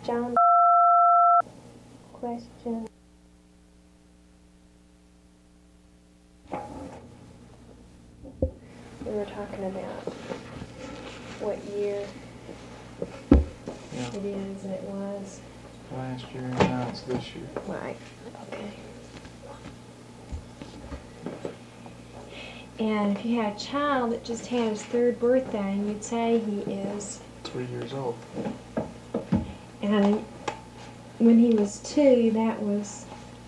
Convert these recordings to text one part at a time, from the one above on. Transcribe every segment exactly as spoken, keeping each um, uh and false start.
John, question. We were talking about what year Yeah. it is and it was. Last year and now it's this year. Right. Okay. And if you had a child that just had his third birthday, you'd say he is. Three years old. And when he was two, that was.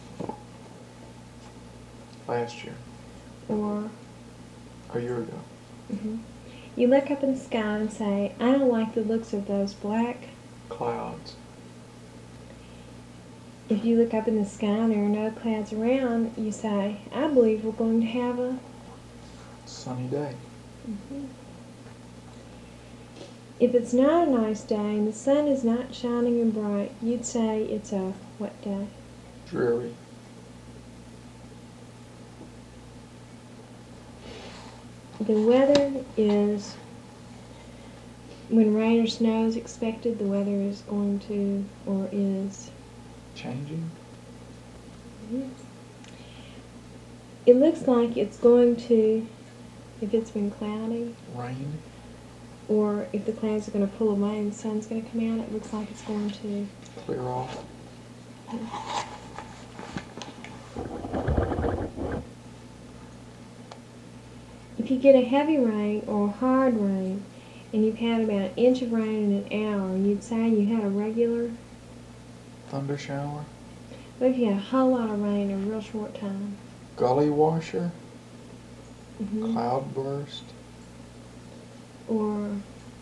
Last year. Or. A year ago. Mm-hmm. You look up in the sky and say, I don't like the looks of those black Clouds. If you look up in the sky and there are no clouds around, you say, I believe we're going to have a sunny day. Mm-hmm. If it's not a nice day and the sun is not shining and bright, you'd say it's a what day? Dreary. The weather is, when rain or snow is expected, the weather is going to, or is changing. Mm-hmm. It looks like it's going to, if it's been cloudy, rain, or if the clouds are going to pull away and the sun's going to come out, it looks like it's going to clear off. Mm-hmm. If you get a heavy rain or a hard rain, and you've had about an inch of rain in an hour, you'd say you had a regular thunder shower. What if you had a whole lot of rain in a real short time? Gully washer. Mm-hmm. Cloud burst. Or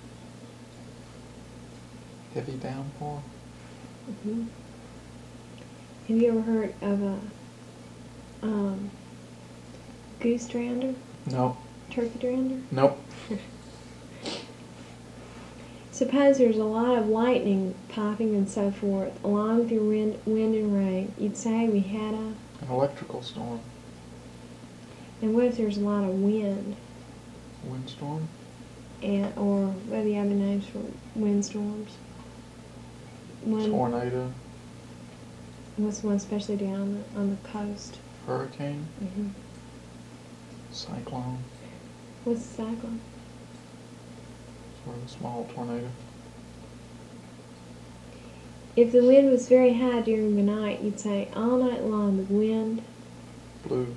heavy downpour. Mm-hmm. Have you ever heard of a um, goose drowner? No. Turkey drowner? Nope. Suppose there's a lot of lightning popping and so forth, along with your wind, wind and rain. You'd say we had a... An electrical storm. And what if there's a lot of wind? Windstorm. And, or what are the other names for windstorms? One, Tornado. What's one especially down on the coast? Hurricane. Mm-hmm. Cyclone. What's a cyclone? Sort of a small tornado. If the wind was very high during the night, you'd say all night long the wind blew.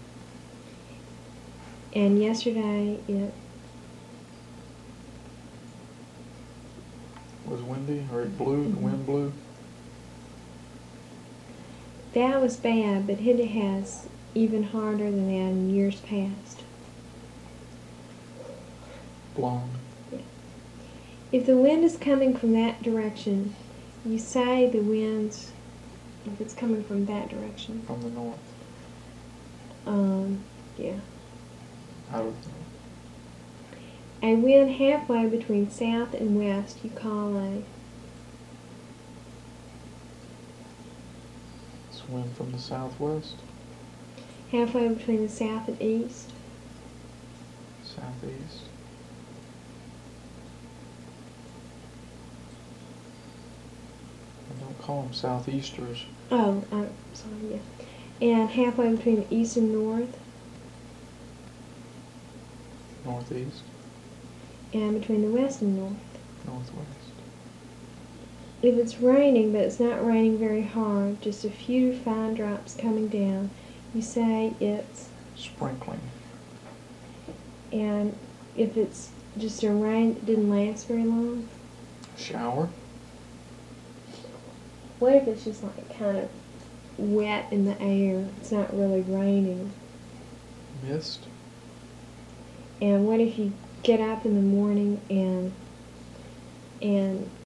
And yesterday it was windy, or it blew, mm-hmm. the wind blew. That was bad, but it has even harder than that in years past. Blown. Yeah. If the wind is coming from that direction, you say the wind's, if it's coming from that direction. From the north. Um, yeah. Out of the A wind halfway between south and west you call a It's wind from the southwest. halfway between the south and east. Southeast. And don't call them southeasters. Oh, I'm sorry, yeah. And halfway between the east and north. Northeast. And between the west and north. Northwest. If it's raining, but it's not raining very hard, just a few fine drops coming down, you say it's sprinkling. And if it's just a rain that didn't last very long? Shower. What if it's just like kind of wet in the air? It's not really raining. Mist. And what if you get up in the morning and and